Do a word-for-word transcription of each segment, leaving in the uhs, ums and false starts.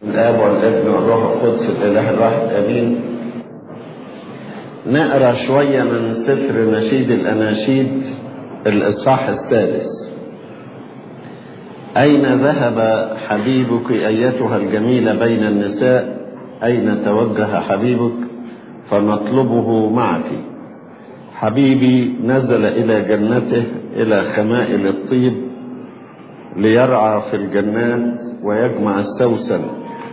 الآب والابن والروح القدس الإله الواحد آمين. نقرأ شوية من سفر نشيد الأناشيد الإصحاح السادس. أين ذهب حبيبك أيتها الجميلة بين النساء؟ أين توجه حبيبك فنطلبه معك؟ حبيبي نزل إلى جنته، إلى خمائل الطيب، ليرعى في الجنات ويجمع السوسن.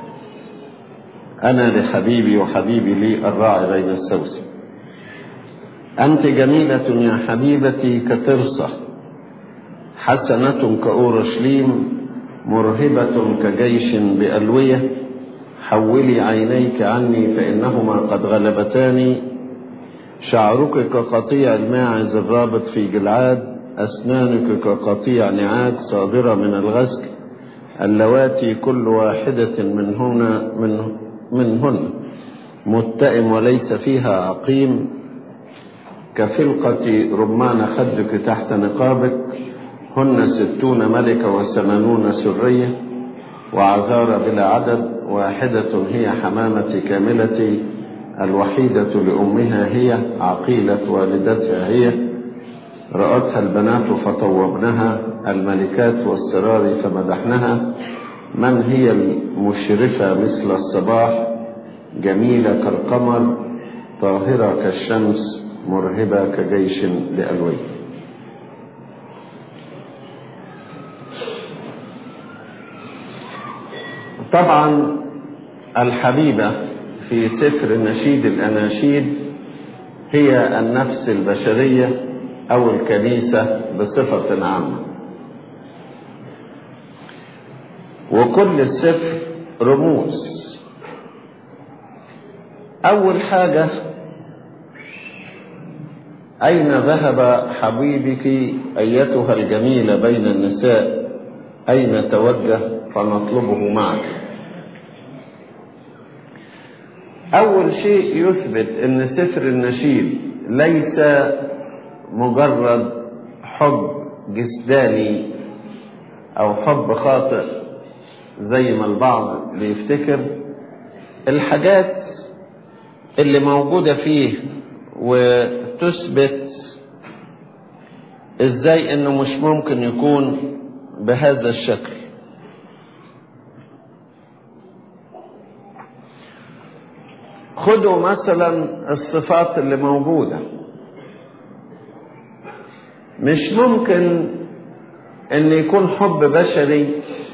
أنا لحبيبي وحبيبي لي الراعي بين السوسن. أنت جميلة يا حبيبتي كترصة، حسنة كأورشليم، مرهبة كجيش بألوية. حولي عينيك عني فإنهما قد غلبتاني. شعرك كقطيع الماعز الرابط في جلعاد، أسنانك كقطيع نعاج صادرة من الغسل، اللواتي كل واحدة منهن من منهن متئم وليس فيها عقيم. كفلقة رمان خدك تحت نقابك، هن ستون ملكة وثمانون سرية، وعذارى بلا عدد. واحدة هي حمامتي كاملتي، الوحيدة لأمها هي، عقيلة والدتها هي. رأتها البنات فطوبنها، الملكات والسرار فمدحنها. من هي المشرفة مثل الصباح، جميلة كالقمر، طاهرة كالشمس، مرهبة كجيش لألوي. طبعا الحبيبة في سفر نشيد الأناشيد هي النفس البشرية أو الكنيسة بصفة عامة، وكل السفر رموز. أول حاجة، أين ذهب حبيبك أيتها الجميلة بين النساء؟ أين توجه فنطلبه معك؟ أول شيء يثبت أن سفر النشيد ليس مجرد حب جسداني أو حب خاطئ زي ما البعض بيفتكر. الحاجات اللي موجودة فيه وتثبت ازاي انه مش ممكن يكون بهذا الشكل. خدوا مثلا الصفات اللي موجودة. مش ممكن ان يكون حب بشري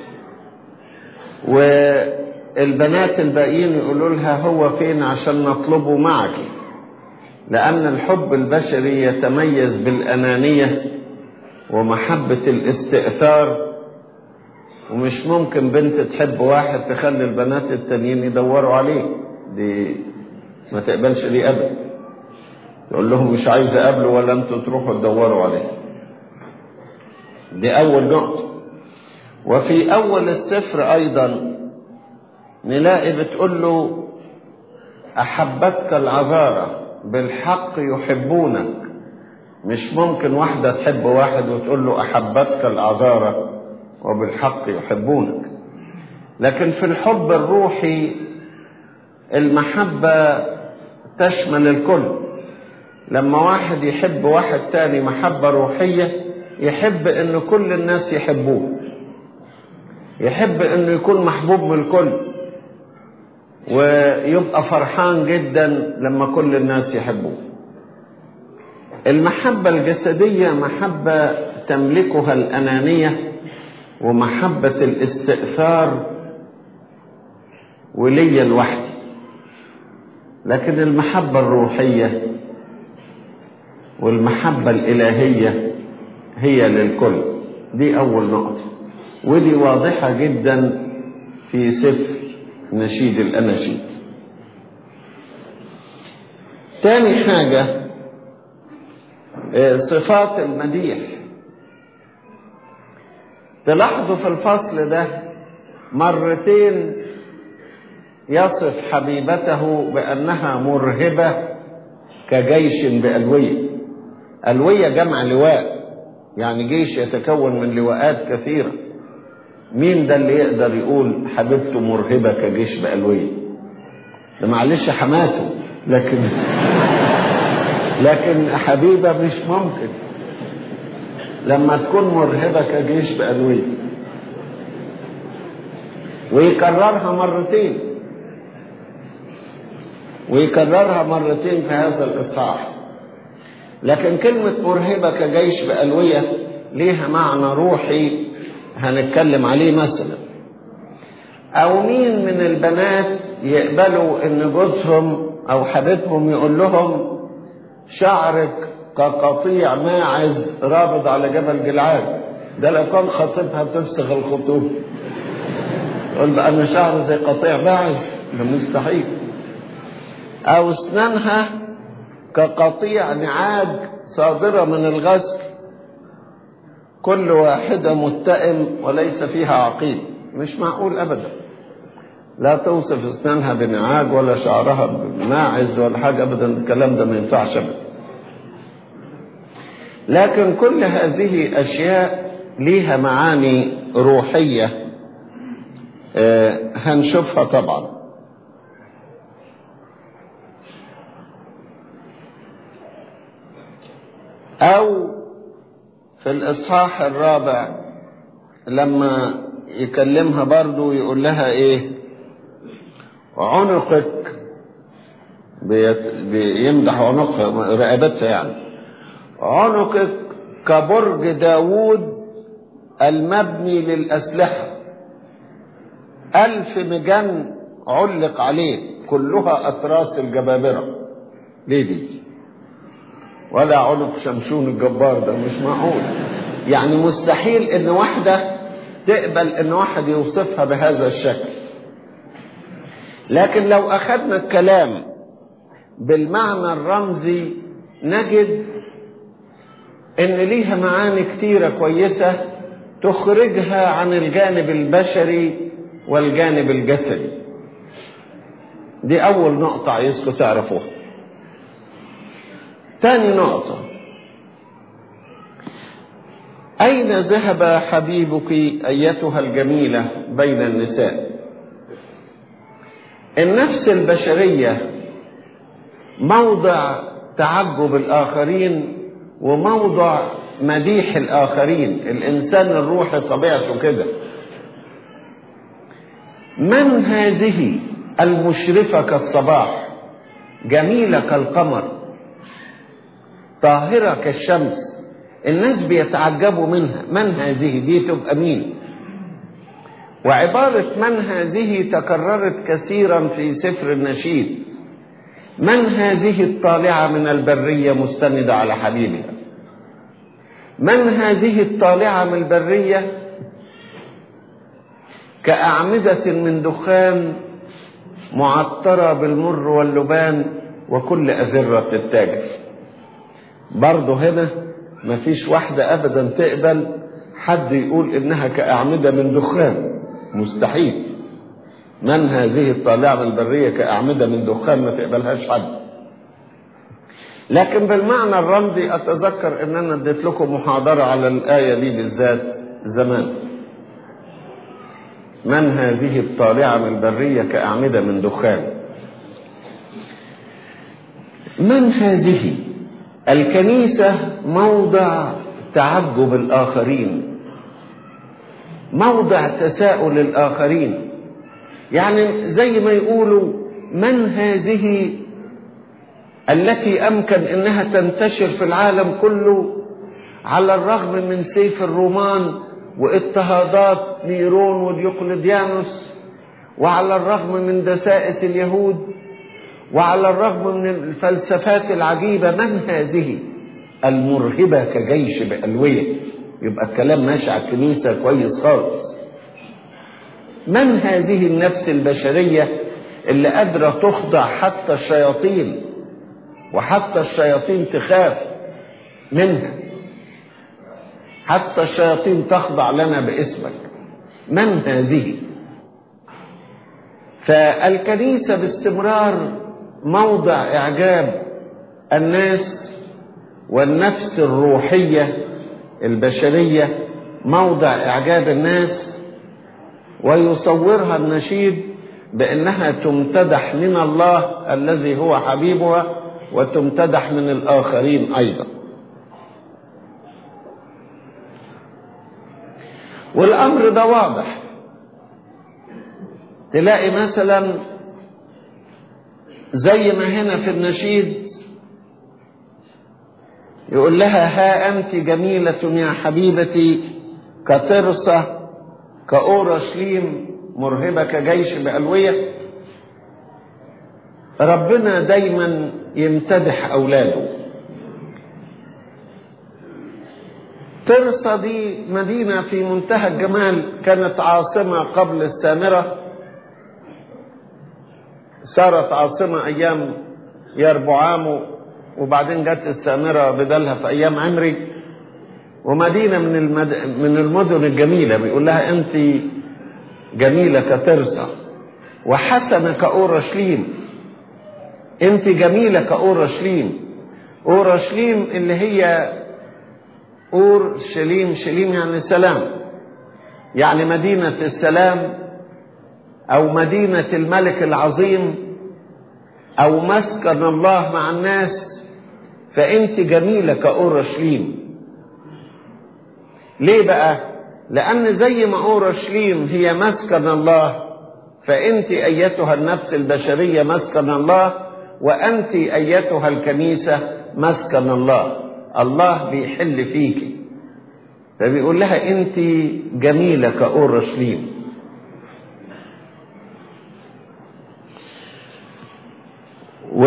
والبنات الباقيين يقولوا لها هو فين عشان نطلبه معك، لأن الحب البشري يتميز بالأنانية ومحبة الاستئثار، ومش ممكن بنت تحب واحد تخلي البنات التانيين يدوروا عليه، دي ما تقبلش دي أبدا. تقول لهم مش عايز أقابله ولا أنتوا تروحوا تدوروا عليه. دي أول نقطة. وفي أول السفر أيضا نلاقي بتقول له أحبتك العذارى بالحق يحبونك. مش ممكن واحدة تحب واحد وتقول له أحبتك العذارى وبالحق يحبونك. لكن في الحب الروحي المحبة تشمل الكل. لما واحد يحب واحد تاني محبة روحية، يحب ان كل الناس يحبوه، يحب انه يكون محبوب من الكل، ويبقى فرحان جدا لما كل الناس يحبوه. المحبة الجسدية محبة تملكها الأنانية ومحبة الاستئثار ولي الوحدي. لكن المحبة الروحية والمحبة الإلهية هي للكل. دي أول نقطة، ودي واضحة جدا في سفر نشيد الأناشيد. تاني حاجة، صفات المديح. تلاحظوا في الفصل ده مرتين يصف حبيبته بأنها مرهبة كجيش بألوية. ألوية جمع لواء، يعني جيش يتكون من لواءات كثيرة. مين ده اللي يقدر يقول حبيبته مرهبة كجيش بألوية؟ ده معلش حماته، لكن لكن حبيبة مش ممكن لما تكون مرهبة كجيش بألوية. ويكررها مرتين ويكررها مرتين في هذا الإصحاح. لكن كلمة مرهبة كجيش بألوية ليها معنى روحي هنتكلم عليه. مثلا أو مين من البنات يقبلوا إن جوزهم أو حبيبهم يقول لهم شعرك كقطيع ماعز رابض على جبل جلعاد؟ ده لو كان خطيبها تفسخ الخطوبة. يقول بقى أنا شعر زي قطيع ماعز؟ ده مستحيل. أو أسنانها كقطيع نعاج صادرة من الغسل، كل واحدة متئم وليس فيها عقيم. مش معقول أبدا. لا توصف أسنانها بنعاج ولا شعرها بماعز ولا حاجة أبدا. الكلام ده ما ينفعش أبدا. لكن كل هذه أشياء ليها معاني روحية آه هنشوفها طبعا. أو في الإصحاح الرابع لما يكلمها برضو يقول لها إيه؟ عنقك، بيمدح عنقها رقبتها يعني. عنقك كبرج داود المبني للأسلحة، ألف مجن علق عليه كلها أتراس الجبابرة. ليه دي؟ ولا عنق شمشون الجبار؟ ده مش معقول. يعني مستحيل ان واحدة تقبل ان واحد يوصفها بهذا الشكل. لكن لو اخذنا الكلام بالمعنى الرمزي نجد ان ليها معاني كتيرة كويسة تخرجها عن الجانب البشري والجانب الجسدي. دي اول نقطة عايزكم تعرفوها. ثاني نقطة، أين ذهب حبيبك أيتها الجميلة بين النساء؟ النفس البشرية موضع تعجب الآخرين وموضع مديح الآخرين. الإنسان الروحي طبيعته كده. من هذه المشرفة كالصباح، جميلة كالقمر، طاهرة كالشمس؟ الناس بيتعجبوا منها. من هذه؟ دي تبقى مين؟ وعبارة من هذه تكررت كثيرا في سفر النشيد. من هذه الطالعة من البرية مستندة على حبيبها؟ من هذه الطالعة من البرية كأعمدة من دخان معطرة بالمر واللبان وكل أذرة التاجر؟ برضه هنا مفيش واحدة أبدا تقبل حد يقول إنها كأعمدة من دخان. مستحيل. من هذه الطالعة من البرية كأعمدة من دخان ما تقبلهاش حد. لكن بالمعنى الرمزي أتذكر إن أنا اديت لكم محاضرة على الآية دي بالذات زمان. من هذه الطالعة من البرية كأعمدة من دخان. من هذه؟ الكنيسة موضع تعجب الآخرين، موضع تساؤل الآخرين. يعني زي ما يقولوا من هذه التي أمكن أنها تنتشر في العالم كله على الرغم من سيف الرومان واضطهادات نيرون وديوقلديانوس، وعلى الرغم من دسائس اليهود، وعلى الرغم من الفلسفات العجيبة. من هذه المرهبة كجيش بألوية؟ يبقى الكلام ماشي على الكنيسة كويس خالص. من هذه النفس البشرية اللي قادرة تخضع حتى الشياطين، وحتى الشياطين تخاف منها، حتى الشياطين تخضع لنا باسمك؟ من هذه؟ فالكنيسة باستمرار موضع إعجاب الناس، والنفس الروحية البشرية موضع إعجاب الناس. ويصورها النشيد بأنها تمتدح من الله الذي هو حبيبها وتمتدح من الآخرين أيضا. والأمر ده واضح. تلاقي مثلا زي ما هنا في النشيد يقول لها: ها أنت جميلة يا حبيبتي كترسة كأورشليم مرهبة كجيش بألوية. ربنا دايما يمتدح أولاده. ترسة دي مدينة في منتهى الجمال، كانت عاصمة قبل السامرة، صارت عاصمة أيام يربعام وبعدين جت السامرة بدلها في أيام عمري، ومدينة من المد... من المدن الجميلة. بيقول لها: أنت جميلة كترسة وحسنة كأورشليم. أنت جميلة كأورشليم. أورشليم اللي هي أور شليم، شليم يعني سلام، يعني مدينة السلام أو مدينة الملك العظيم أو مسكن الله مع الناس. فأنت جميلة كأورشليم. ليه بقى؟ لأن زي ما أورشليم هي مسكن الله، فأنت أيتها النفس البشرية مسكن الله، وأنت أيتها الكنيسة مسكن الله. الله بيحل فيك، فبيقول لها: أنت جميلة كأورشليم. و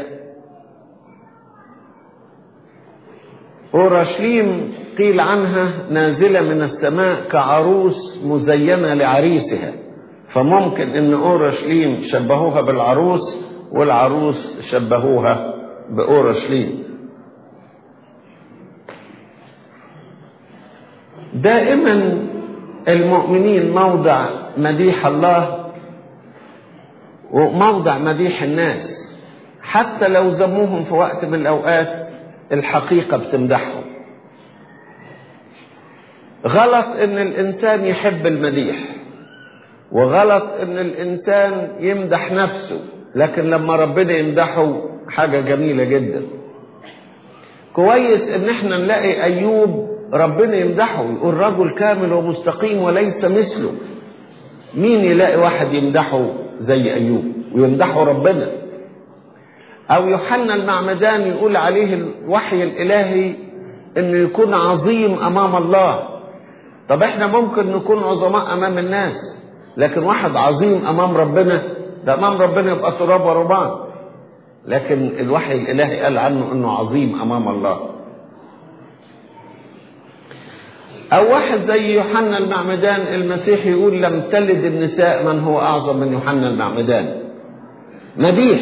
أورشليم قيل عنها نازلة من السماء كعروس مزينة لعريسها، فممكن ان أورشليم شبهوها بالعروس والعروس شبهوها بأورشليم. دائما المؤمنين موضع مديح الله وموضع مديح الناس، حتى لو ذموهم في وقت من الأوقات الحقيقة بتمدحهم. غلط ان الانسان يحب المديح، وغلط ان الانسان يمدح نفسه، لكن لما ربنا يمدحه حاجة جميلة جدا. كويس ان احنا نلاقي ايوب ربنا يمدحه، يقول: رجل كامل ومستقيم وليس مثله. مين يلاقي واحد يمدحه زي ايوب ويمدحه ربنا؟ او يوحنا المعمدان يقول عليه الوحي الالهي انه يكون عظيم امام الله. طب احنا ممكن نكون عظماء امام الناس، لكن واحد عظيم امام ربنا، ده امام ربنا يبقى تراب وربان، لكن الوحي الالهي قال عنه انه عظيم امام الله. او واحد زي يوحنا المعمدان، المسيح يقول: لم تلد النساء من هو اعظم من يوحنا المعمدان. مديح.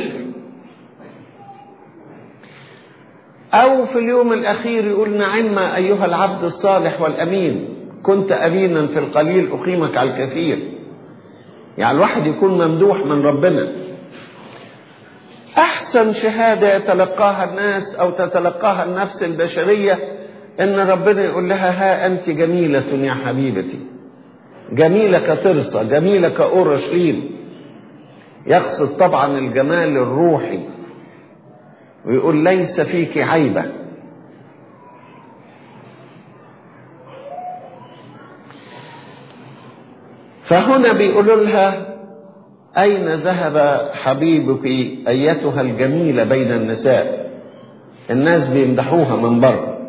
او في اليوم الاخير يقول: نعم ايها العبد الصالح والامين، كنت امينا في القليل اقيمك على الكثير. يعني الواحد يكون ممدوح من ربنا. احسن شهادة يتلقاها الناس او تتلقاها النفس البشرية ان ربنا يقول لها: ها انت جميلة يا حبيبتي، جميلة كترسة، جميلة كأورشليم. يقصد طبعا الجمال الروحي، ويقول: ليس فيك عيبة. فهنا بيقولوا لها: أين ذهب حبيبك أيتها الجميلة بين النساء؟ الناس بيمدحوها من بره،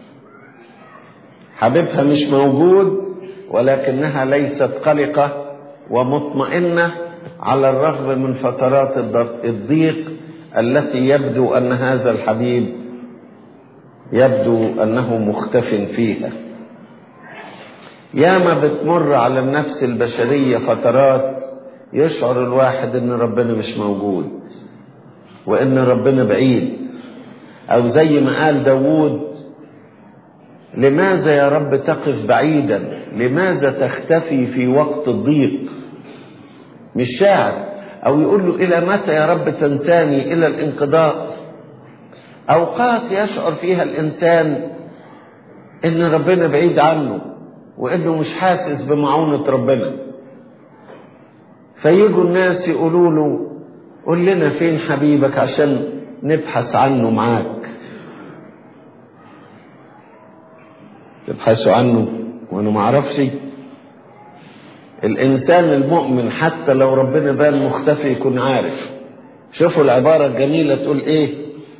حبيبها مش موجود، ولكنها ليست قلقة ومطمئنة على الرغم من فترات الضيق التي يبدو أن هذا الحبيب يبدو أنه مختف فيها. ياما بتمر على النفس البشرية فترات يشعر الواحد ان ربنا مش موجود وان ربنا بعيد، او زي ما قال داود: لماذا يا رب تقف بعيدا؟ لماذا تختفي في وقت الضيق؟ مش شاعر. او يقول له: الى متى يا رب تنساني؟ الى الانقضاء. اوقات يشعر فيها الانسان ان ربنا بعيد عنه وانه مش حاسس بمعونة ربنا. فيجوا الناس يقولوا له قول لنا فين حبيبك عشان نبحث عنه معاك. تبحثوا عنه وانا ما اعرفش؟ الانسان المؤمن حتى لو ربنا بان مختفي يكون عارف. شوفوا العبارة الجميلة تقول ايه: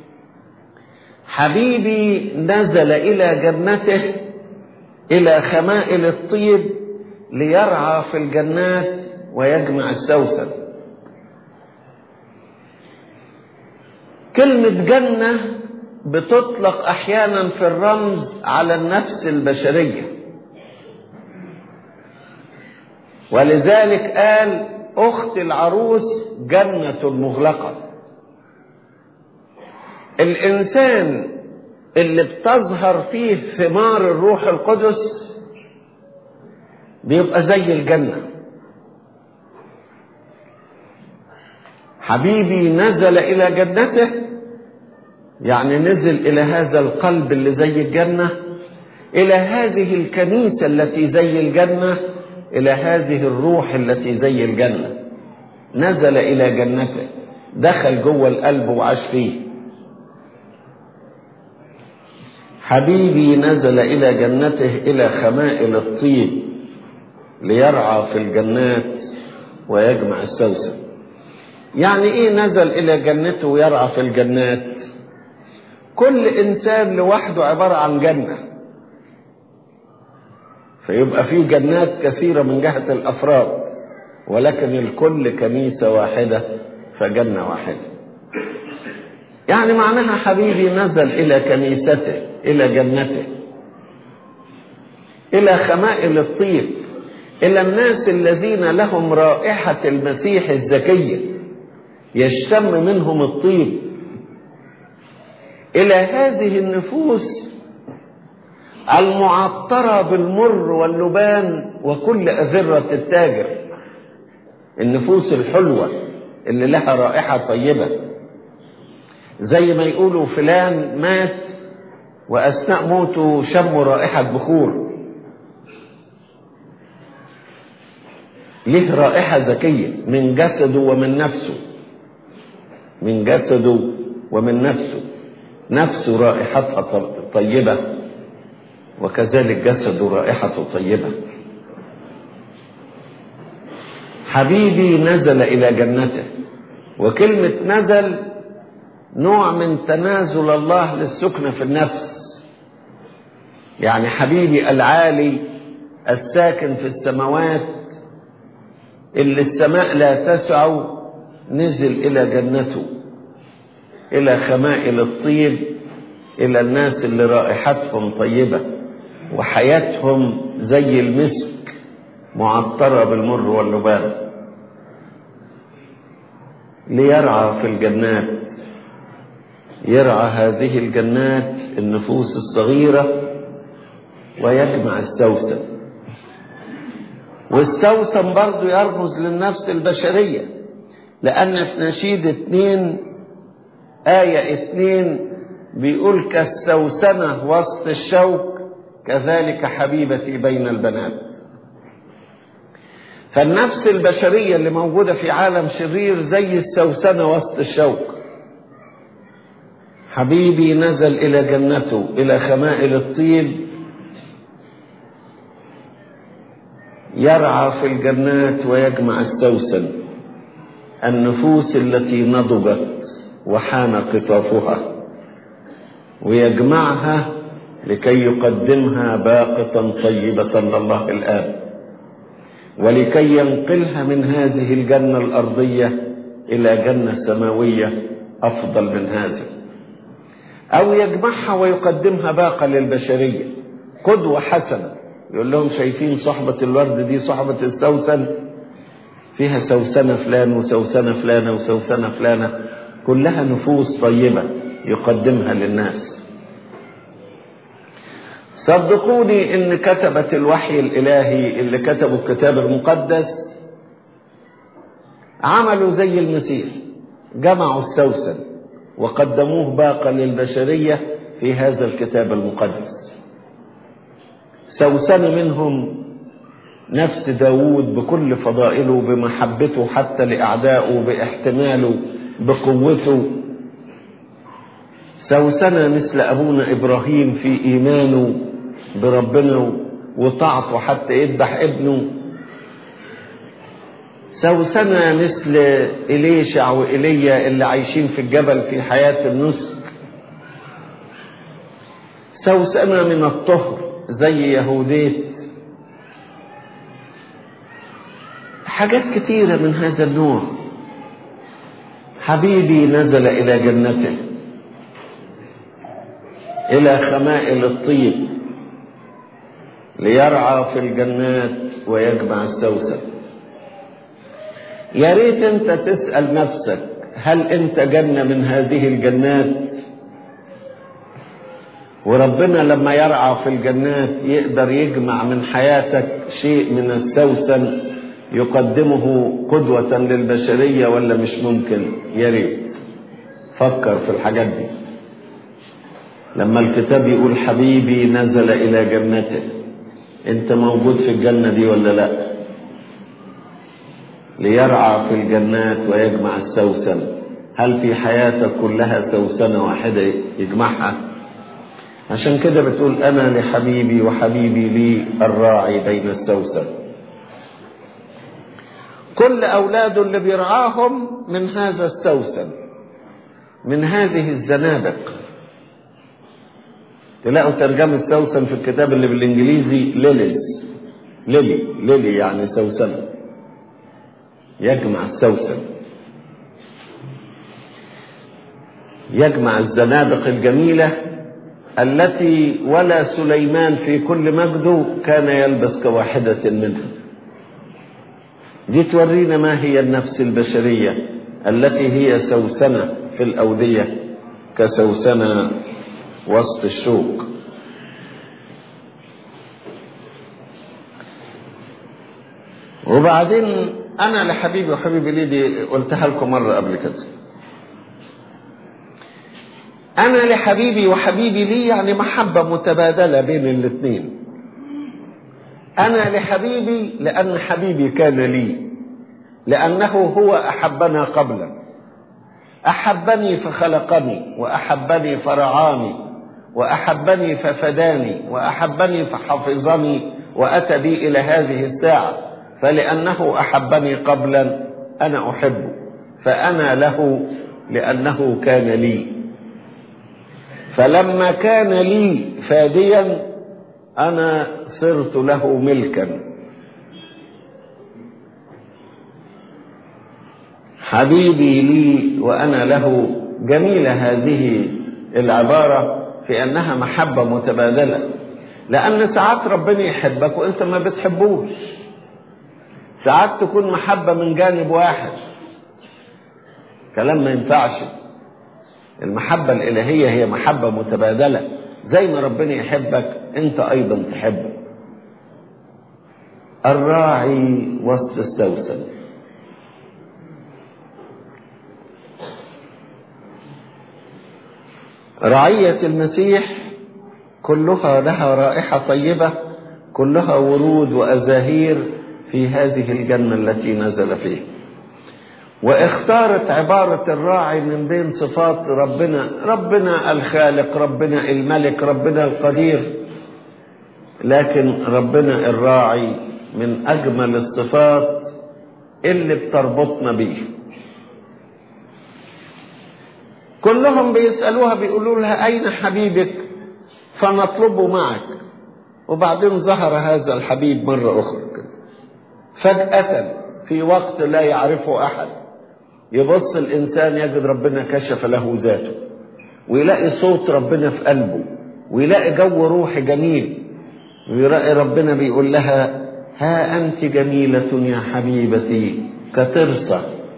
حبيبي نزل الى جنته الى خمائل الطيب ليرعى في الجنات ويجمع السوسن. كلمة جنة بتطلق احيانا في الرمز على النفس البشرية، ولذلك قال اخت العروس جنة مغلقة. الانسان اللي بتظهر فيه ثمار الروح القدس بيبقى زي الجنة. حبيبي نزل الى جنته، يعني نزل الى هذا القلب اللي زي الجنة، الى هذه الكنيسة التي زي الجنة، الى هذه الروح التي زي الجنة. نزل الى جنته، دخل جوه القلب وعاش فيه. حبيبي نزل الى جنته الى خمائل الطيب ليرعى في الجنات ويجمع السوسن. يعني ايه نزل الى جنته ويرعى في الجنات؟ كل انسان لوحده عبارة عن جنة، فيبقى في جنات كثيرة من جهة الافراد، ولكن الكل كنيسة واحدة فجنة واحدة. يعني معناها حبيبي نزل الى كنيسته، الى جنته، الى خمائل الطيب، الى الناس الذين لهم رائحة المسيح الزكية يشتم منهم الطيب، الى هذه النفوس المعطرة بالمر واللبان وكل أذرة التاجر، النفوس الحلوة اللي لها رائحة طيبة. زي ما يقولوا فلان مات وأثناء موته شموا رائحة بخور، له رائحة زكية من جسده ومن نفسه، من جسده ومن نفسه. نفسه رائحتها طيبة، وكذلك جسده رائحته طيبة. حبيبي نزل إلى جنته، وكلمة نزل نوع من تنازل الله للسكنة في النفس. يعني حبيبي العالي الساكن في السماوات اللي السماء لا تسع نزل إلى جنته، إلى خمائل الطيب، إلى الناس اللي رائحتهم طيبة وحياتهم زي المسك معطرة بالمر واللبان، ليرعى في الجنات. يرعى هذه الجنات النفوس الصغيرة ويجمع السوسن. والسوسن برضو يرمز للنفس البشرية، لأن في نشيد اتنين آية اتنين بيقول كالسوسنة وسط الشوك كذلك حبيبتي بين البنات. فالنفس البشرية اللي موجودة في عالم شرير زي السوسنة وسط الشوك. حبيبي نزل إلى جنته إلى خمائل الطيب يرعى في الجنات ويجمع السوسن، النفوس التي نضجت وحان قطافها، ويجمعها لكي يقدمها باقة طيبة لله الآب، ولكي ينقلها من هذه الجنة الأرضية إلى جنة سماوية أفضل من هذه، أو يجمعها ويقدمها باقة للبشرية قدوة حسنة. يقول لهم شايفين صحبة الورد دي صحبة السوسن، فيها سوسنة فلان وسوسنة فلانة وسوسنة فلانة، كلها نفوس طيبة يقدمها للناس. صدقوني ان كتبة الوحي الالهي اللي كتبوا الكتاب المقدس عملوا زي المسيح، جمعوا السوسن وقدموه باقة للبشرية في هذا الكتاب المقدس. سوسنة منهم نفس داود بكل فضائله، بمحبته حتى لأعدائه، باحتماله، بقوته. سوسنة مثل أبونا إبراهيم في إيمانه بربنا وطاعته حتى يذبح ابنه. سوسنة مثل إليشع وإيليا اللي عايشين في الجبل في حياة النسك. سوسنة من الطهر زي يهوديت. حاجات كتيرة من هذا النوع. حبيبي نزل إلى جنته، إلى خمائل الطيب، ليرعى في الجنات ويجمع السوسن. يا ريت انت تسأل نفسك، هل انت جنة من هذه الجنات؟ وربنا لما يرعى في الجنات يقدر يجمع من حياتك شيء من السوسن يقدمه قدوة للبشرية ولا مش ممكن؟ يا ريت فكر في الحاجات دي. لما الكتاب يقول حبيبي نزل إلى جنته، انت موجود في الجنة دي ولا لا؟ ليرعى في الجنات ويجمع السوسن. هل في حياتك كلها سوسنة واحدة يجمعها؟ عشان كده بتقول أنا لحبيبي وحبيبي لي الراعي بين السوسن. كل أولاده اللي بيرعاهم من هذا السوسن، من هذه الزنادق. تلاقوا ترجمة السوسن في الكتاب اللي بالإنجليزي ليليز، ليلي ليلي يعني سوسنة، يجمع السوسن، يجمع الزنادق الجميلة التي ولا سليمان في كل مجده كان يلبس كواحدة منها. دي تورينا ما هي النفس البشرية التي هي سوسنة في الأودية كسوسنة وسط الشوك. وبعدين أنا لحبيبي وحبيبي لي دي قلتها لكم مرة قبل كده. أنا لحبيبي وحبيبي لي يعني محبة متبادلة بين الاثنين. أنا لحبيبي لأن حبيبي كان لي، لأنه هو أحبنا قبلا. أحبني فخلقني، وأحبني فرعاني، وأحبني ففداني، وأحبني فحفظني، وأتى بي إلى هذه الساعة. فلأنه أحبني قبلا أنا أحبه، فأنا له لأنه كان لي. فلما كان لي فاديا أنا صرت له ملكا. حبيبي لي وأنا له. جميلة هذه العبارة في أنها محبة متبادلة، لأن ساعات ربنا يحبك وأنت ما بتحبوش. ساعات تكون محبة من جانب واحد، كلام ما ينفعش. المحبة الإلهية هي محبة متبادلة، زي ما ربنا يحبك أنت أيضا تحبه. الراعي وسط السوسن. رعية المسيح كلها لها رائحة طيبة، كلها ورود وأزاهير في هذه الجنة التي نزل فيها. واختارت عبارة الراعي من بين صفات ربنا، ربنا الخالق، ربنا الملك، ربنا القدير، لكن ربنا الراعي من أجمل الصفات اللي بتربطنا بيه. كلهم بيسألوها بيقولوا لها أين حبيبك فنطلبه معك. وبعدين ظهر هذا الحبيب مرة أخرى فجأة في وقت لا يعرفه أحد. يبص الإنسان يجد ربنا كشف له ذاته، ويلاقي صوت ربنا في قلبه، ويلاقي جو روحي جميل، ويلاقي ربنا بيقول لها ها أنت جميلة يا حبيبتي كترسة،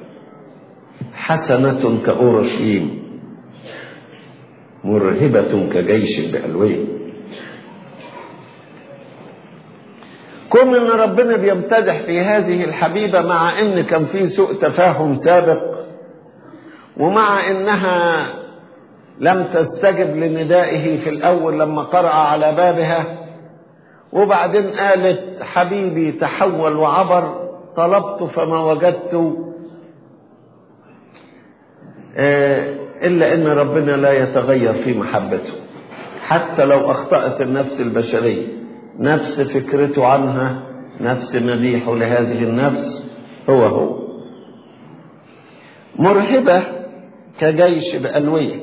حسنة كأورشليم، مرهبة كجيش بألويه. كون ان ربنا بيمتدح في هذه الحبيبة مع ان كان في سوء تفاهم سابق، ومع انها لم تستجب لندائه في الاول لما قرأ على بابها، وبعدين قالت حبيبي تحول وعبر، طلبت فما وجدت، إلا إن ربنا لا يتغير في محبته حتى لو أخطأت النفس البشرية، نفس فكرته عنها، نفس مديحه لهذه النفس هو هو. مرهبة كجيش بألوية.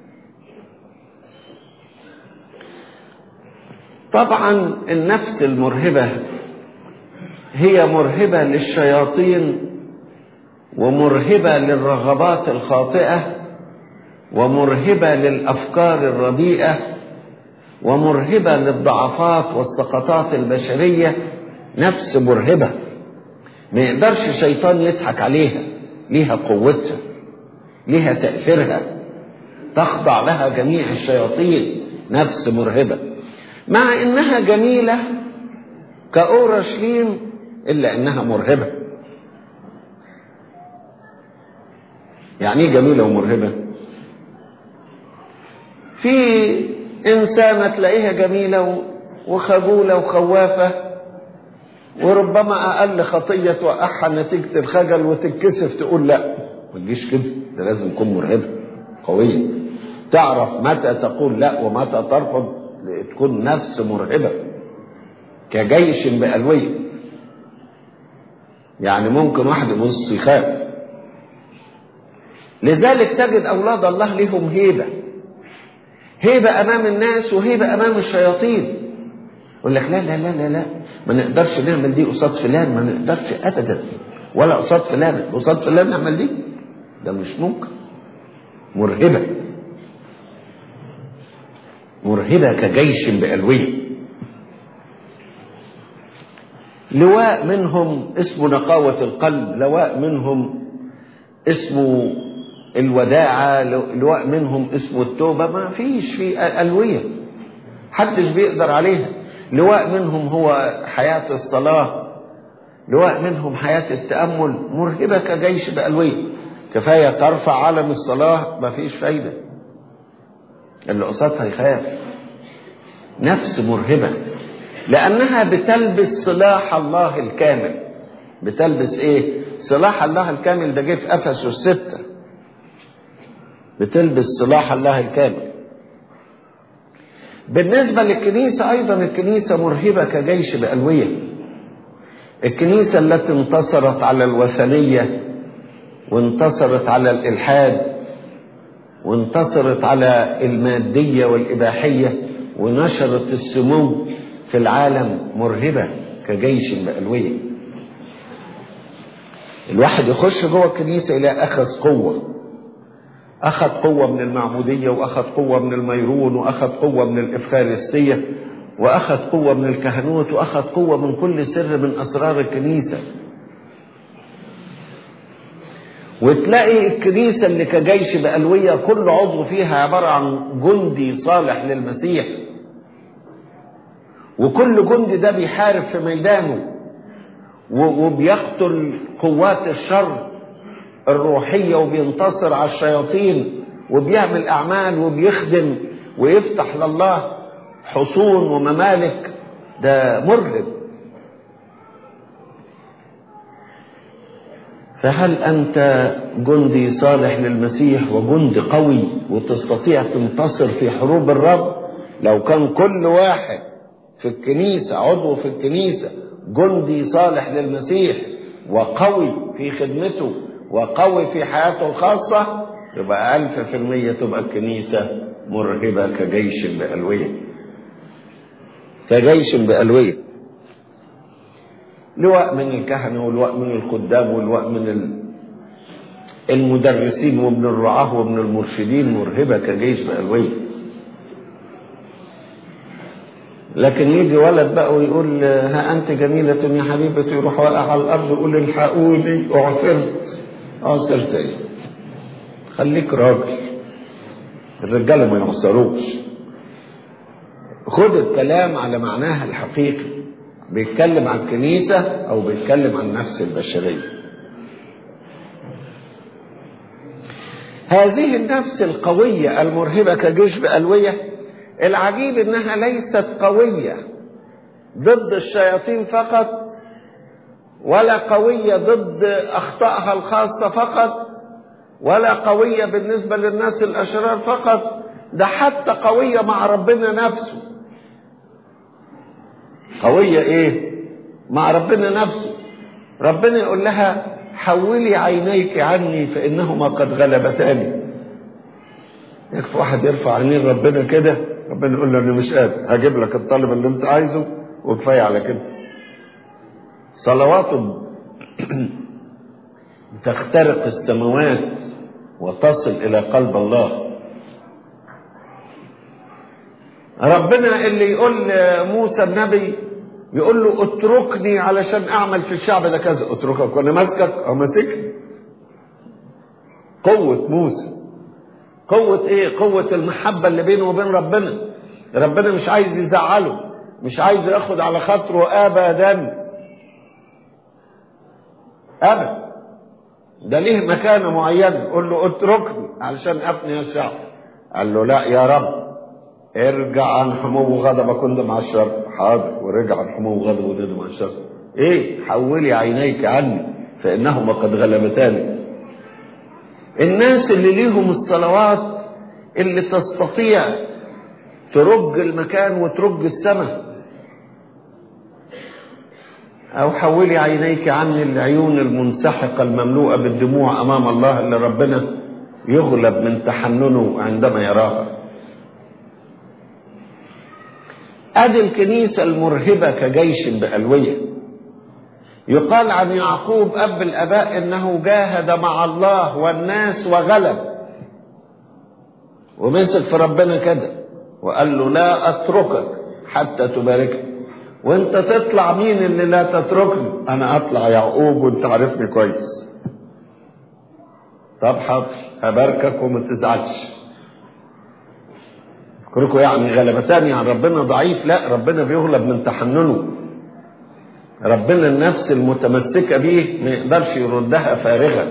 طبعا النفس المرهبة هي مرهبة للشياطين، ومرهبة للرغبات الخاطئة، ومرهبة للأفكار الرديئة، ومرهبة للضعفات والسقطات البشرية. نفس مرهبة ما يقدرش الشيطان يضحك عليها، ليها قوتها، ليها تأثيرها، تخضع لها جميع الشياطين. نفس مرهبة مع إنها جميلة كأورشليم، إلا إنها مرهبة. يعني ايه جميلة ومرهبة؟ في إنسانة تلاقيها جميلة وخجولة وخوافة، وربما أقل خطية توقعها نتيجة الخجل وتتكسف تقول لا، ما تجيش كده، ده لازم تكون مرهبة قوية، تعرف متى تقول لا ومتى ترفض، تكون نفس مرهبة كجيش بألوية. يعني ممكن واحد يبص يخاف. لذلك تجد أولاد الله لهم هيبة، هيبة أمام الناس وهيبة أمام الشياطين. يقول لك لا لا لا لا لا ما نقدرش نعمل دي قصاد فلان، ما نقدرش أبدا، ولا قصاد فلان، قصاد فلان نعمل دي، ده مش ممكن. مرهبة مرهبة كجيش بألوية. لواء منهم اسمه نقاوة القلب، لواء منهم اسمه الوداعة، لواء منهم اسمه التوبة. ما فيش في ألوية حدش بيقدر عليها. لواء منهم هو حياة الصلاة، لواء منهم حياة التأمل. مرهبة كجيش بألوية. كفاية ترفع علم الصلاة ما فيش فايدة، اللي قصادها يخاف. نفس مرهبة لأنها بتلبس صلاح الله الكامل. بتلبس ايه؟ صلاح الله الكامل ده جه في أفسس ستة. بتلبس صلاح الله الكامل. بالنسبة للكنيسة أيضا، الكنيسة مرهبة كجيش بألوية. الكنيسة التي انتصرت على الوثنية، وانتصرت على الإلحاد، وانتصرت على المادية والإباحية، ونشرت السمو في العالم، مرهبة كجيش بألوية. الواحد يخش جوه الكنيسة إلى أخذ قوة، أخذ قوة من المعمودية، وأخذ قوة من الميرون، وأخذ قوة من الإفخارستية، وأخذ قوة من الكهنوت، وأخذ قوة من كل سر من أسرار الكنيسة. وتلاقي الكنيسة اللي كجيش بألوية كل عضو فيها عبارة عن جندي صالح للمسيح، وكل جندي ده بيحارب في ميدانه، وبيقتل قوات الشر الروحية، وبينتصر على الشياطين، وبيعمل أعمال، وبيخدم، ويفتح لله حصون وممالك. ده مرهب. فهل أنت جندي صالح للمسيح وجندي قوي وتستطيع تنتصر في حروب الرب؟ لو كان كل واحد في الكنيسة، عضو في الكنيسة، جندي صالح للمسيح وقوي في خدمته وقوي في حياته الخاصة، يبقى ألف في المية تبقى الكنيسة مرهبة كجيش بألوية. كجيش بألوية. لواء من الكهنة، ولواء من الخدام، ولواء من المدرسين، ومن الرعاة، ومن المرشدين، مرهبة كجيش بألوية. لكن يجي ولد بقى ويقول ها أنت جميلة يا حبيبتي، يروح واقع على الأرض ويقول الحقوني، أعثرت. أعثرت إيه؟ خليك راجل. الرجالة ما يعثروش. خد الكلام على معناها الحقيقي. بيتكلم عن الكنيسة أو بيتكلم عن النفس البشرية. هذه النفس القوية المرهبة كجيش بألوية، العجيب إنها ليست قوية ضد الشياطين فقط، ولا قوية ضد أخطائها الخاصة فقط، ولا قوية بالنسبة للناس الأشرار فقط، ده حتى قوية مع ربنا نفسه. قوية إيه؟ مع ربنا نفسه. ربنا يقول لها حولي عينيك عني فإنهما قد غلبتاني. يكفي واحد يرفع عينين ربنا كده، ربنا يقول له أنا مش قادر، هجيب لك الطلب اللي أنت عايزه وكفاية على كده. صلواته تخترق السماوات وتصل إلى قلب الله. ربنا اللي يقول موسى النبي، يقول له اتركني علشان أعمل في الشعب ده كذا، اتركك وأنا ماسكك أو ماسكني. قوة موسى، قوة إيه؟ قوة المحبة اللي بينه وبين ربنا. ربنا مش عايز يزعله، مش عايز ياخد على خاطره أبدا أبدا. ده ليه مكانة معينة، قل له اتركني علشان أفني الشعب. قال له لا يا رب، ارجع عن حمو غضبك وندم مع الشر. حاضر، ورجع عن حمو غضبه وندم مع الشر. ايه؟ حولي عينيك عني فإنهما قد غلبتاني. الناس اللي ليهم الصلوات اللي تستطيع ترج المكان وترج السماء. أو حولي عينيك عني العيون المنسحقة المملوءة بالدموع أمام الله، اللي ربنا يغلب من تحننه عندما يراها. أدي الكنيسة المرهبة كجيش بألوية. يقال عن يعقوب أب الآباء إنه جاهد مع الله والناس وغلب، ومسك في ربنا كده وقال له لا أتركك حتى تباركني. وانت تطلع مين اللي لا تتركني؟ انا اطلع يعقوب وانت عارفني كويس. طب حاضر، هباركك وما تزعلش. فكركم يعني غلبتاني عن ربنا ضعيف؟ لا، ربنا بيغلب من تحننه. ربنا النفس المتمسكة به ما يقدرش يردها فارغة.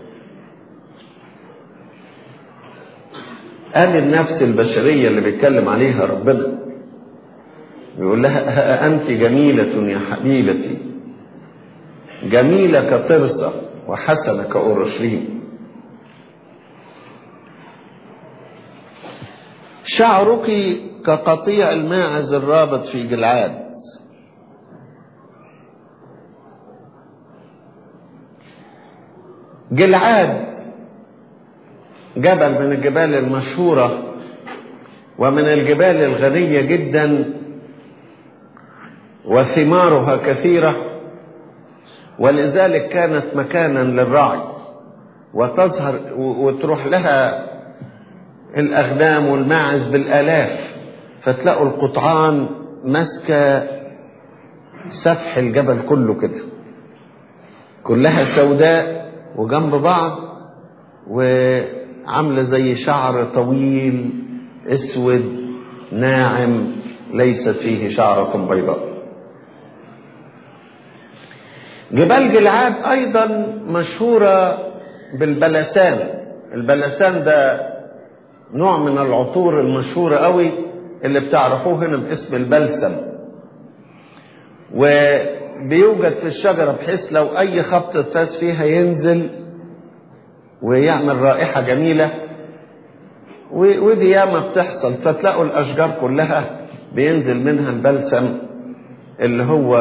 قال النفس البشرية اللي بيتكلم عليها ربنا، يقول لها أنت جميلة يا حبيبتي، جميلة كطرسة وحسنة كأورشليم. شعرك كقطيع الماعز الرابط في جلعاد. جلعاد جبل من الجبال المشهورة ومن الجبال الغنية جدا، وثمارها كثيرة، ولذلك كانت مكانا للرعي، وتظهر وتروح لها الأغنام والماعز بالآلاف، فتلاقوا القطعان ماسكة سفح الجبل كله كده، كلها سوداء وجنب بعض، وعاملة زي شعر طويل اسود ناعم ليست فيه شعرة بيضاء. جبال جلعاد أيضا مشهورة بالبلسان. البلسان ده نوع من العطور المشهورة قوي اللي بتعرفوه هنا باسم البلسم، وبيوجد في الشجرة بحيث لو أي خبطة فاس فيها ينزل ويعمل رائحة جميلة، ودي ياما بتحصل. فتلاقوا الأشجار كلها بينزل منها البلسم اللي هو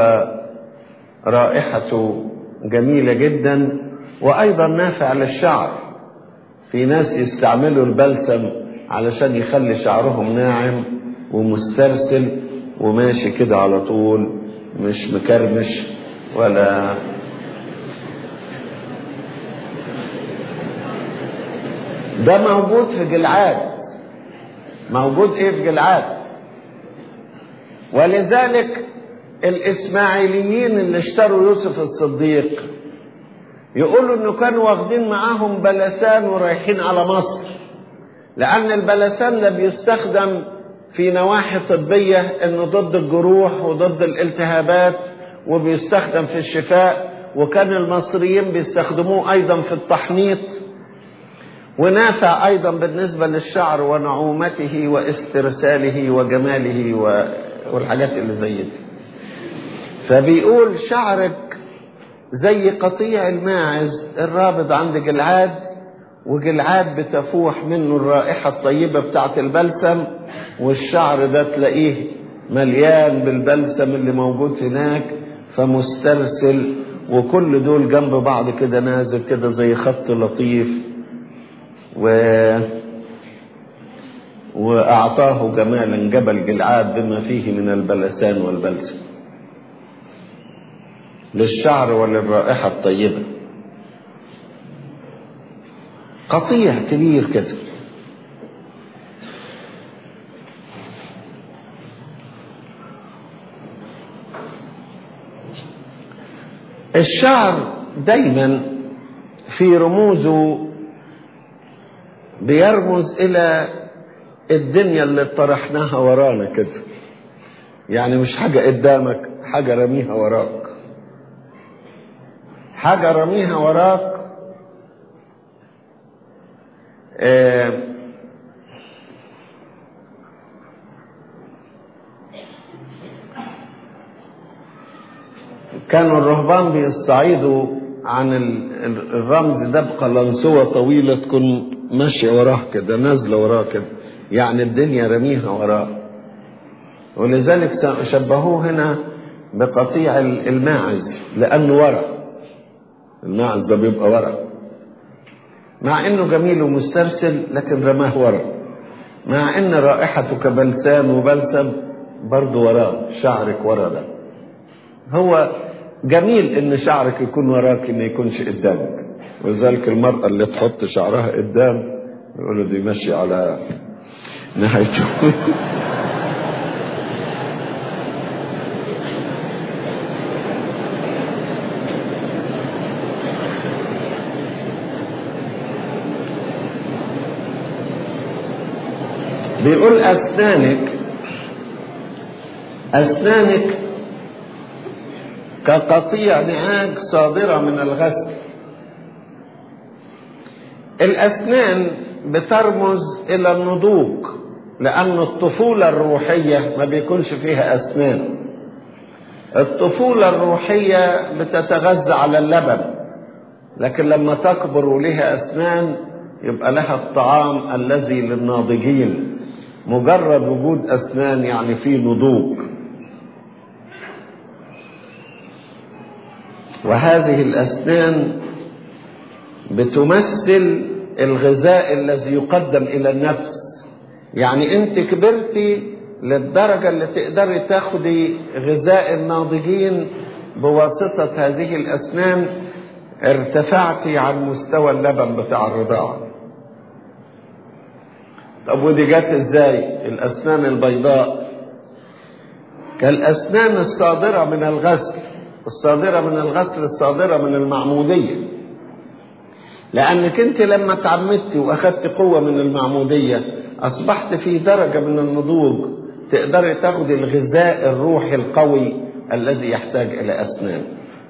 رائحته جميلة جدا، وأيضا نافع للشعر. في ناس يستعملوا البلسم علشان يخلي شعرهم ناعم ومسترسل وماشي كده على طول، مش مكرمش ولا. ده موجود في جلعاد. موجود ايه في جلعاد؟ ولذلك الإسماعيليين اللي اشتروا يوسف الصديق يقولوا انه كانوا واخدين معاهم بلسان ورايحين على مصر، لأن البلسان ده بيستخدم في نواحي طبية، انه ضد الجروح وضد الالتهابات، وبيستخدم في الشفاء. وكان المصريين بيستخدموه أيضا في التحنيط، ونافع أيضا بالنسبة للشعر ونعومته واسترساله وجماله والحاجات اللي زي دي. فبيقول شعرك زي قطيع الماعز الرابض عند جلعاد، وجلعاد بتفوح منه الرائحة الطيبة بتاعت البلسم، والشعر ده تلاقيه مليان بالبلسم اللي موجود هناك فمسترسل، وكل دول جنب بعض كده نازل كده زي خط لطيف. و... وأعطاه جمالا جبل جلعاد بما فيه من البلسان والبلسم للشعر وللرائحة الطيبة. قطيع كبير كده. الشعر دايما في رموزه بيرمز إلى الدنيا اللي طرحناها ورانا كده، يعني مش حاجة قدامك، حاجة رميها وراك، حاجة رميها وراك. آه كانوا الرهبان بيستعيدوا عن الرمز ده بقلنسوة طويلة تكون ماشية وراه كده، نازلة وراه كده، يعني الدنيا رميها وراه، ولذلك شبهوه هنا بقطيع الماعز لأنه ورا. الماعز ده بيبقى ورا، مع انه جميل ومسترسل لكن رماه ورا، مع ان رائحته كبلسان وبلسم برضه وراه. شعرك ورا ده هو جميل، ان شعرك يكون وراك ما يكونش قدامك. ولذلك المرأة اللي تحط شعرها قدام يقولوا دي ماشية على نهايته. بيقول أسنانك أسنانك كقطيع نعاج صادرة من الغسل. الأسنان بترمز إلى النضوج، لأن الطفولة الروحية ما بيكونش فيها أسنان. الطفولة الروحية بتتغذى على اللبن، لكن لما تكبر ولها أسنان يبقى لها الطعام الذي للناضجين. مجرد وجود أسنان يعني فيه نضوج. وهذه الأسنان بتمثل الغذاء الذي يقدم إلى النفس. يعني أنت كبرتي للدرجة اللي تقدري تاخدي غذاء الناضجين بواسطة هذه الأسنان، ارتفعتي عن مستوى اللبن بتاع الرضاعة. طب ودي جت ازاي؟ الأسنان البيضاء كالأسنان الصادرة من الغسل، الصادرة من الغسل الصادرة من المعمودية، لأنك أنت لما تعمدتي وأخذت قوة من المعمودية أصبحت في درجة من النضوج تقدري تاخدي الغذاء الروحي القوي الذي يحتاج إلى أسنان.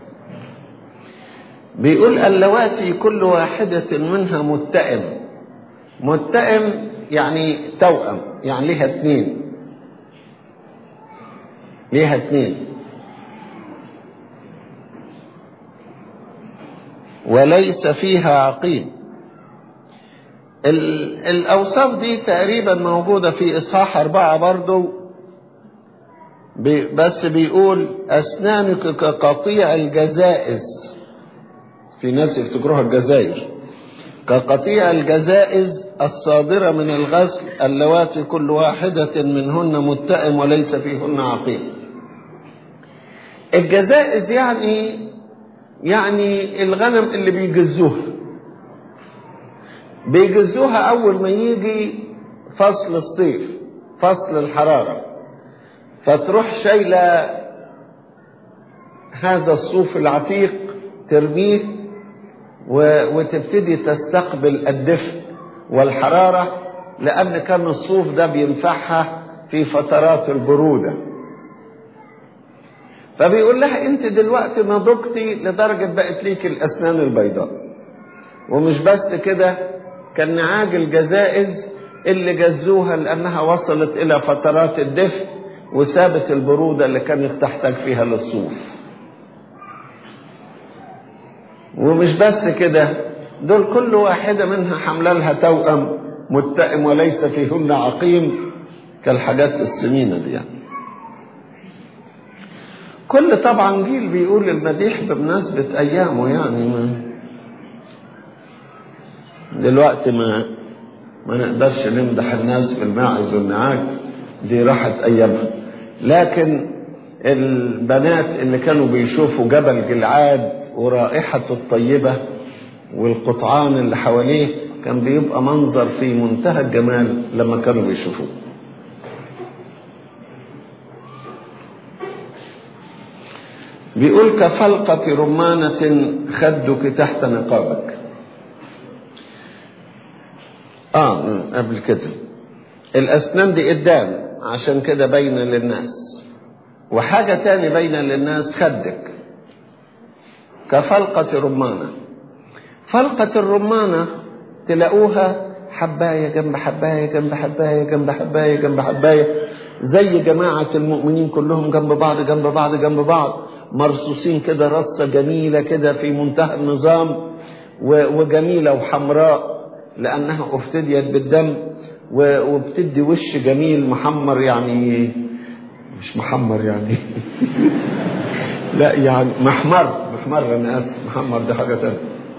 بيقول اللواتي كل واحدة منها متئم. متئم يعني توأم، يعني ليها اتنين، ليها اتنين. وليس فيها عقيم. الأوصاف دي تقريبا موجودة في إصحاح أربعة برضو، بس بيقول أسنانك كقطيع الجزائز. في ناس يفتكروها الجزائر. كقطيع الجزائز الصادرة من الغسل اللواتي كل واحدة منهن متئم وليس فيهن عقيم. الجزائز يعني يعني الغنم اللي بيجزوها بيجزوها أول ما يجي فصل الصيف، فصل الحرارة، فتروح شايلة هذا الصوف العتيق ترميه وتبتدي تستقبل الدفء والحرارة، لأن كان الصوف ده بينفعها في فترات البرودة. فبيقول لها انت دلوقتي نضجتي لدرجة بقت ليك الأسنان البيضاء. ومش بس كده، كان نعاج الجزائز اللي جزوها لأنها وصلت إلى فترات الدفء وسابت البرودة اللي كانت تحتاج فيها للصوف. ومش بس كده، دول كل واحدة منها حمل لها توأم متئم وليس فيهن عقيم كالحاجات السمينة دي يعني. كل طبعا جيل بيقول المديح بمناسبة أيامه يعني. ما دلوقتي ما ما نقدرش نمدح الناس بالماعز والنعاج، دي راحت أيامها. لكن البنات اللي كانوا بيشوفوا جبل جلعاد ورائحته الطيبة والقطعان اللي حواليه كان بيبقى منظر في منتهى الجمال لما كانوا بيشوفوه. بيقول كفلقة رمانة خدك تحت نقابك. اه قبل كده الأسنان دي قدام عشان كده باينة للناس، وحاجة تاني باينة للناس خدك كفلقة رمانة. فلقة الرمانة تلاقوها حباية جنب حباية جنب حباية جنب حباية جنب حباية، زي جماعة المؤمنين كلهم جنب بعض جنب بعض جنب بعض، مرصوصين كده رصة جميلة كده في منتهى النظام وجميلة وحمراء لأنها افتديت بالدم، وبتدي وش جميل محمر يعني، مش محمر يعني لا يعني محمر محمر أنا آسف، محمر ده حاجة تانية،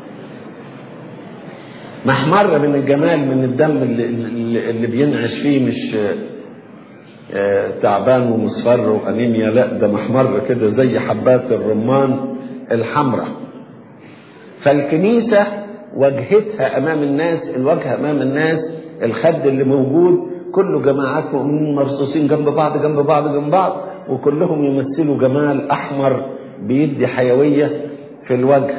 محمر من الجمال من الدم اللي, اللي بينعش فيه، مش تعبان ومصفر وأنيميا، لا ده محمر كده زي حبات الرمان الحمراء. فالكنيسة وجهتها أمام الناس، الوجه أمام الناس، الخد اللي موجود كله جماعات مؤمنين مرصوصين جنب بعض جنب بعض جنب بعض، وكلهم يمثلوا جمال أحمر بيدي حيوية في الوجه.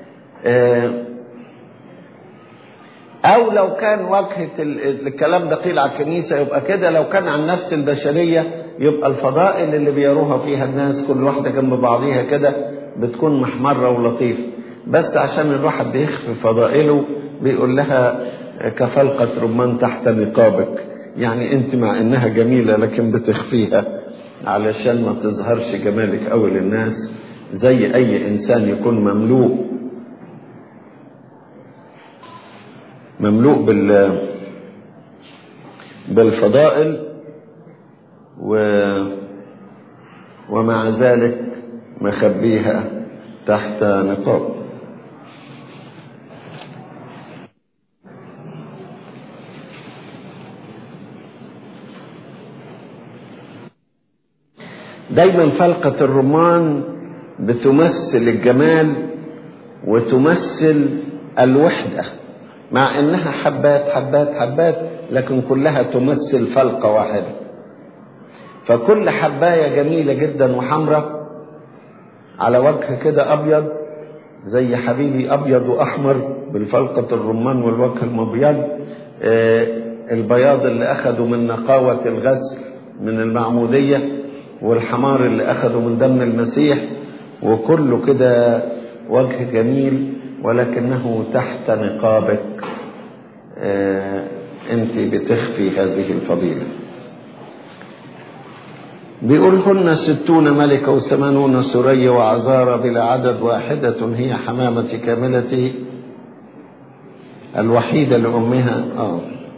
أو لو كان وجهة الكلام ده قيل على الكنيسة يبقى كده، لو كان عن نفس البشرية يبقى الفضائل اللي بيروها فيها الناس كل واحدة جنب بعضيها كده بتكون محمرة ولطيفة. بس عشان الواحد بيخفي فضائله بيقول لها كفلقة رمان تحت نقابك، يعني انت مع انها جميلة لكن بتخفيها علشان ما تظهرش جمالك قوي للناس، زي اي انسان يكون مملوء مملوء بال بالفضائل و ومع ذلك مخبيها تحت نقاب. دايما فلقة الرمان بتمثل الجمال وتمثل الوحدة، مع انها حبات حبات حبات لكن كلها تمثل فلقة واحدة. فكل حباية جميلة جدا وحمرة على وجه كده ابيض زي حبيبي ابيض واحمر بالفلقة الرمان والوجه المبيض، آه البياض اللي اخده من نقاوة الغسل من المعمودية، والحمار اللي اخده من دم المسيح، وكله كده وجه جميل ولكنه تحت نقابك آه انت بتخفي هذه الفضيلة. بيقول هن ستون ملكة وثمانون سرية وعذارى بلا عدد، واحدة هي حمامة كاملتي الوحيدة لأمها. آه.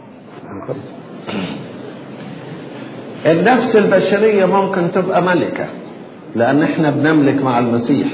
النفس البشرية ممكن تبقى ملكة لأن احنا بنملك مع المسيح،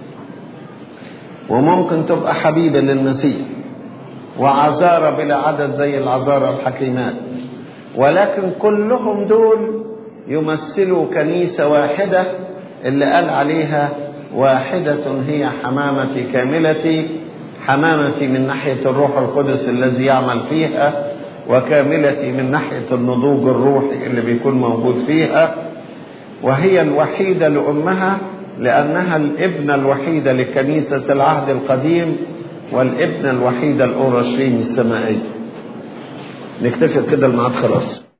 وممكن تبقى حبيبة للمسيح، وعذارى بلا عدد زي العذارى الحكيمات، ولكن كلهم دول يمثلوا كنيسة واحدة اللي قال عليها واحدة هي حمامتي كاملتي. حمامتي من ناحية الروح القدس الذي يعمل فيها، وكاملتي من ناحية النضوج الروحي اللي بيكون موجود فيها، وهي الوحيدة لأمها لأنها الابنة الوحيدة لكنيسة العهد القديم والابنة الوحيدة الأورشليم السمائية. نكتفي كده الميعاد خلاص.